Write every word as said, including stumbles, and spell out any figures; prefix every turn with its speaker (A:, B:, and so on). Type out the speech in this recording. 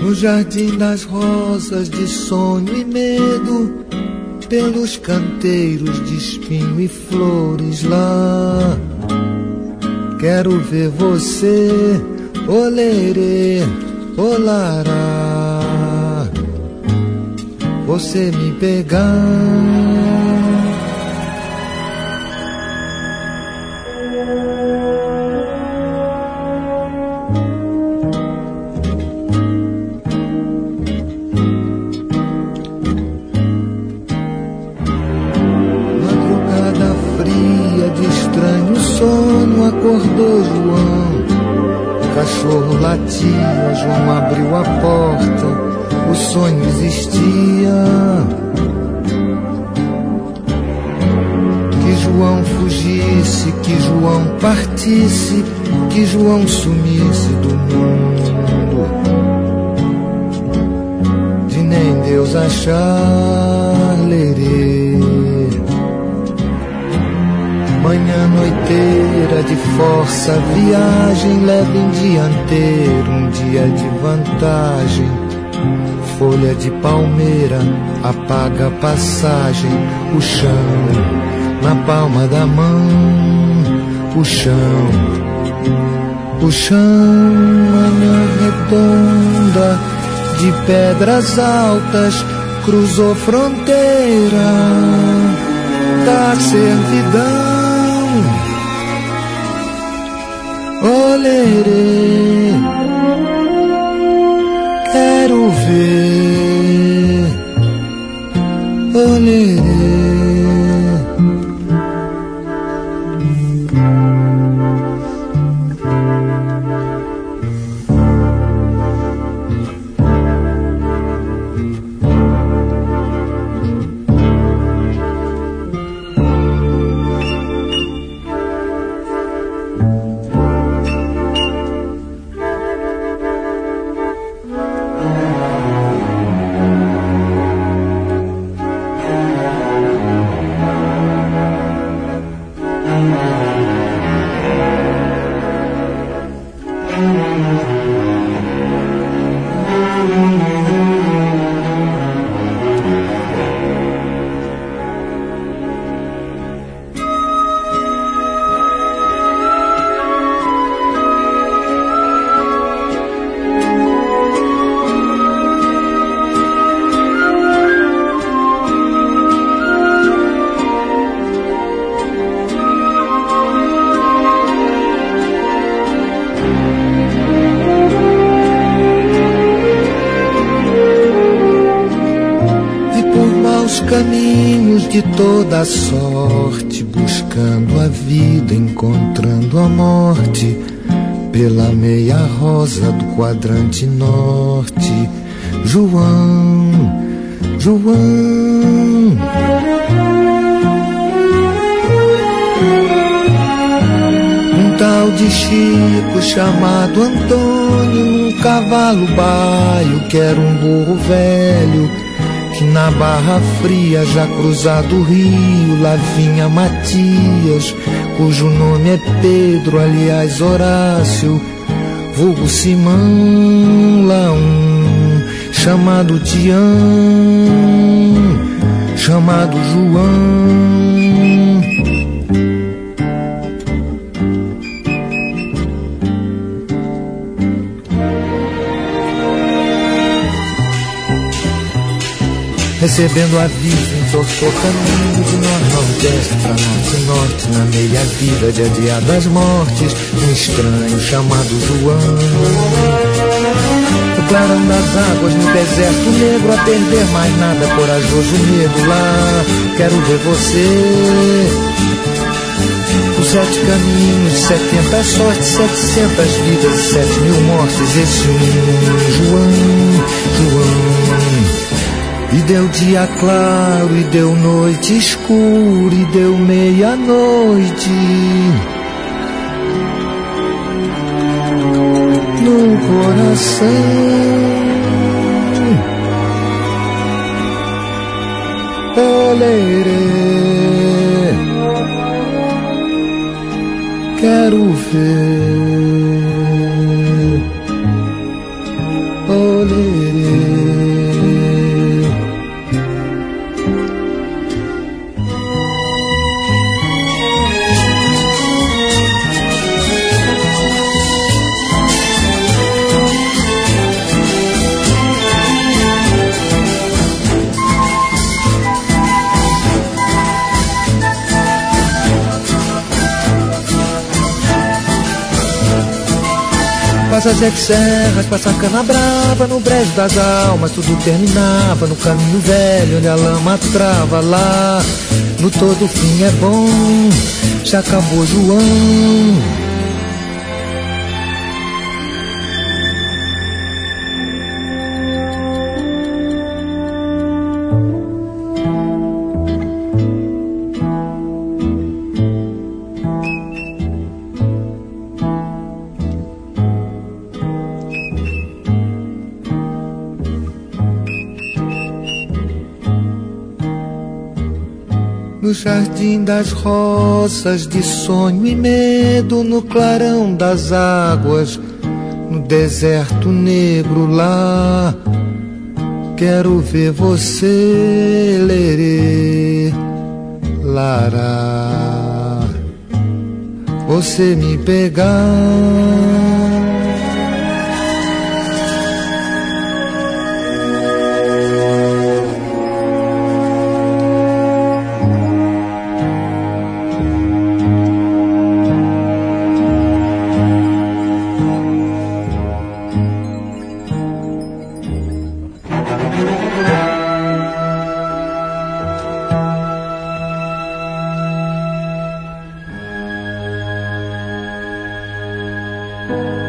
A: No jardim das rosas de sonho e medo, pelos canteiros de espinho e flores lá. Quero ver você, olerê, olará, você me pegar. Acordou João, o cachorro latia, João abriu a porta, o sonho existia. Que João fugisse, que João partisse, que João sumisse do mundo, de nem Deus achar lerê. Manhã noiteira de força, viagem leve em dianteiro, um dia de vantagem. Folha de palmeira apaga a passagem, o chão na palma da mão, o chão, o chão, manhã redonda de pedras altas, cruzou fronteira da servidão. Olerê, quero ver, olerê. Caminhos de toda a sorte, buscando a vida, encontrando a morte, pela meia rosa do quadrante norte. João, João, um tal de Chico chamado Antônio, num cavalo baio que era um burro velho, que na Barra Fria, já cruzado o rio, lá vinha Matias, cujo nome é Pedro, aliás Horácio, vulgo Simão, lá um chamado Tião, chamado João. Recebendo aviso, entortou caminho de nor-nordeste pra norte-norte, na meia-vida de adiadas mortes, um estranho chamado João. O clarão das águas no deserto negro, a perder mais nada, corajoso medo lá, quero ver você. Os sete caminhos, setenta sortes, setecentas vidas, sete mil mortes, esse um João, João. E deu dia claro, e deu noite escura, e deu meia-noite no coração. Olerê, quero ver. Olerê. casas e serras, passa cana brava no brejo das almas. Tudo terminava no caminho velho, onde a lama trava lá. No todo fim é bom, já acabou João. No jardim das rosas, de sonho e medo, no clarão das águas, no deserto negro lá, quero ver você, lerê, lará, você me pegar.
B: Thank you.